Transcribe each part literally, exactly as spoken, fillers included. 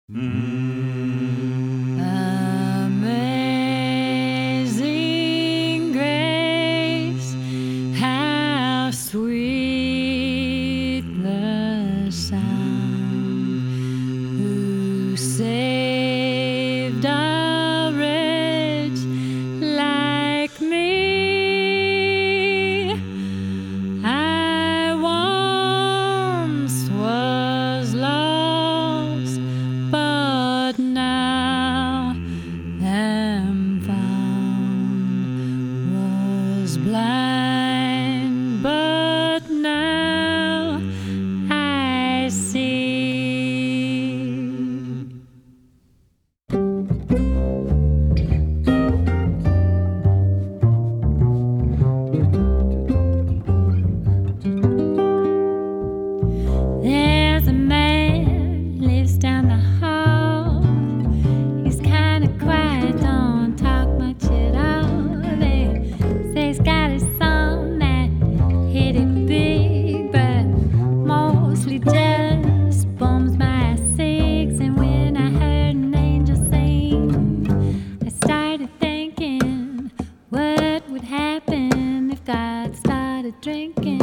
Amazing grace, how sweet the sound who saved a wretch like me. I once was lost, but now am found, was blind, but now I see. There's a man lives down the hall. He's kinda quiet, don't talk much at all. They say he's got a song that hit it big, but mostly just bums my six. And when I heard an angel sing, I started thinking, what would happen if God started drinking?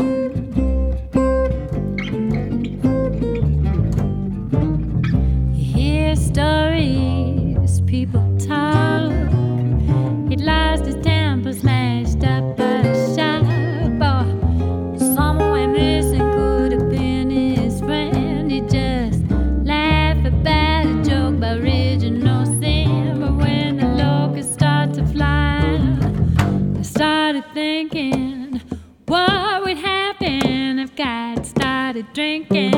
You hear stories, people talk. He'd lost his temper, smashed up a shop. Or someone missing could have been his friend. He just laugh about a joke by original sin. But when the locusts start to fly, I started thinking, what would happen if God started drinking?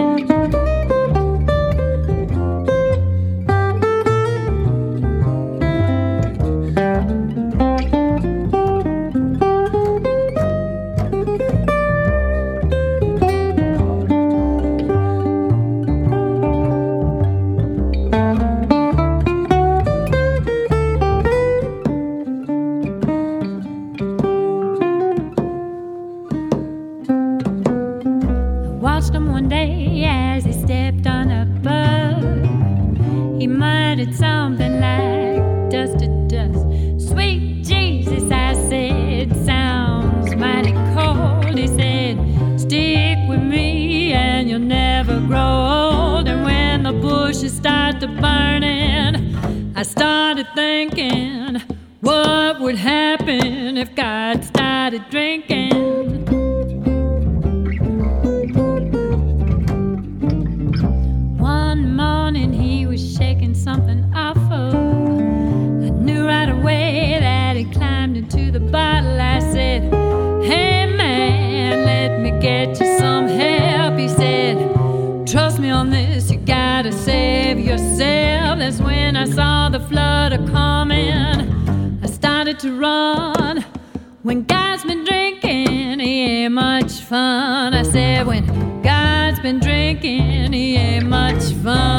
Watched him one day as he stepped on a bug. He muttered something like dust to dust. Sweet Jesus, I said, sounds mighty cold. He said, stick with me and you'll never grow old. And when the bushes start to burning, I started thinking, what would happen if God started drinking? One morning he was shaking something awful. I knew right away that he climbed into the bottle. I said, hey man, let me get you some help. He said, trust me on this, you gotta save yourself. That's when I saw the flood a coming. I started to run. When God's been drinking, he ain't much fun. I said, when God's been drinking, he ain't much fun.